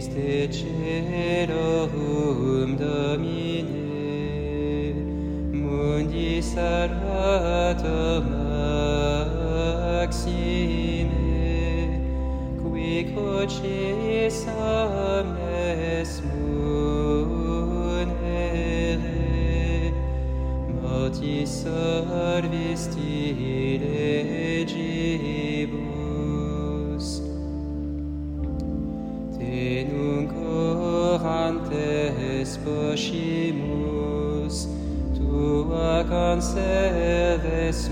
Iste celorum Domine, mundi salvator maxime, qui crucis omnes munere, mortis solvisti legibus. Te nunc orantes poscimus, tua conserves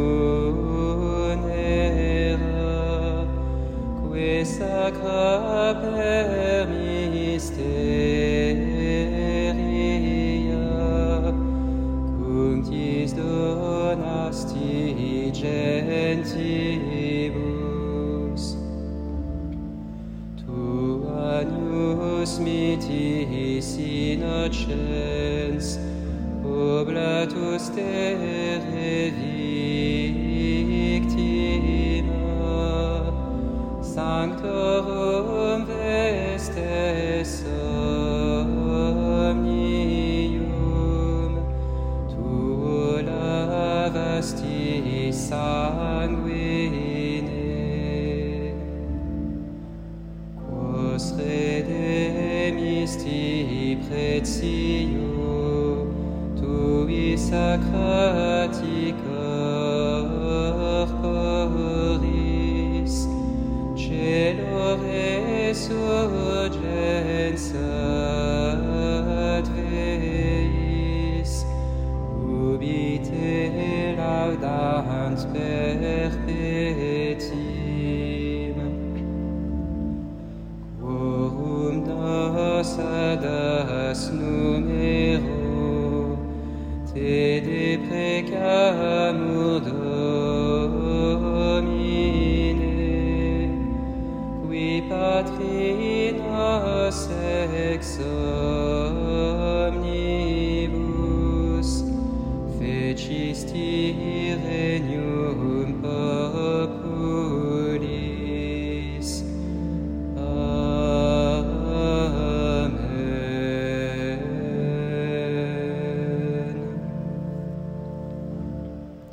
munera, que sacra per mysteria, cunctis donasti gentibus. Tu agnus mitis innocens, oblatus terre victima, sanctorum vestes omnium, tu lavasti sanguine. Quos redemisti pretio, tui sacrati corporis, celo resurgens adveis, ubi te laudant perpetim. Quorum nos adas numero, te deprecamur Domine, qui patrinos ex omnibus fecisti regnum